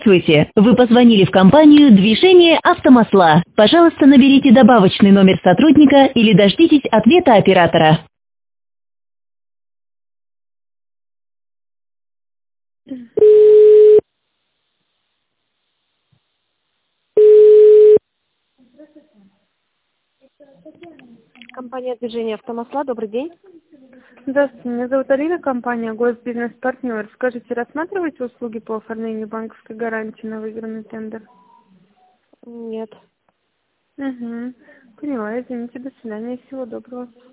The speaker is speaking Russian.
Здравствуйте! Вы позвонили в компанию «Движение автомасла». Пожалуйста, наберите добавочный номер сотрудника или дождитесь ответа оператора. Компания «Движение автомасла». Добрый день. Здравствуйте, меня зовут Алина, компания «Госбизнес-партнер». Скажите, рассматриваете услуги по оформлению банковской гарантии на выигранный тендер? Нет. Угу. Поняла, извините, до свидания, всего доброго.